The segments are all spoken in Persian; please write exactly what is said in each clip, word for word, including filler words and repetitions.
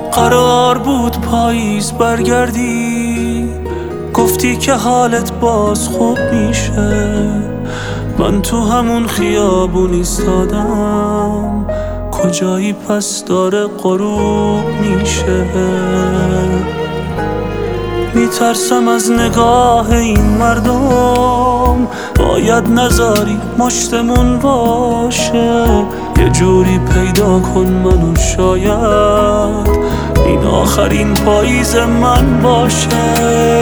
قرار بود پاییز برگردی، گفتی که حالت باز خوب میشه. من تو همون خیابون ایستادم، کجایی پس داره غروب میشه. میترسم از نگاه این مردم، باید نذاری مشتمون باشه. یه جوری پیدا کن منو، شاید این آخرین پاییز من باشه.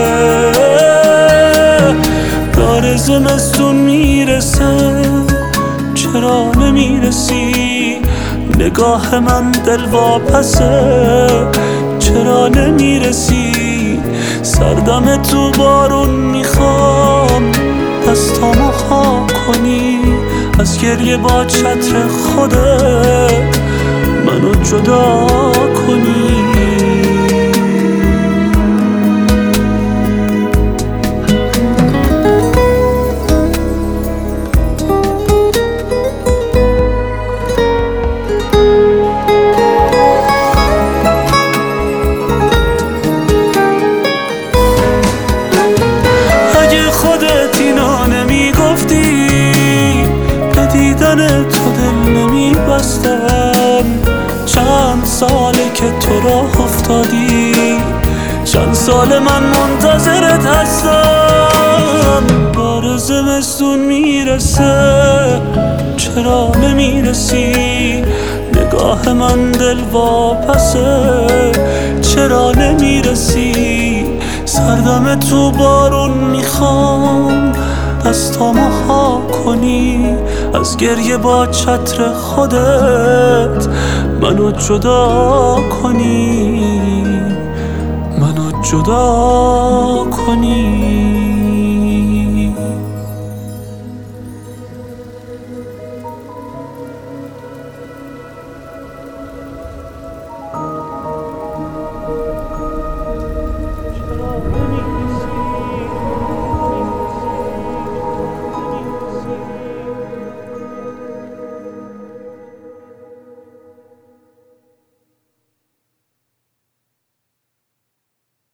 داره زمستون میرسه، چرا نمیرسی؟ نگاه من دلواپسه، چرا نمیرسی؟ سردم تو بارون میخوام، دستامو خاک کنی، از گریه با چتر خودت منو جدا کنی. تو دل نمی بستم، چند ساله که تو راه افتادی، چند سال من منتظرت هستم. بار زمستون میرسه، چرا نمیرسی؟ نگاه من دلواپسه، چرا نمیرسی؟ سردم تو بارون میخوام، دستامو خاک کنی، از گریه با چتر خودت منو جدا کنی، منو جدا کنی.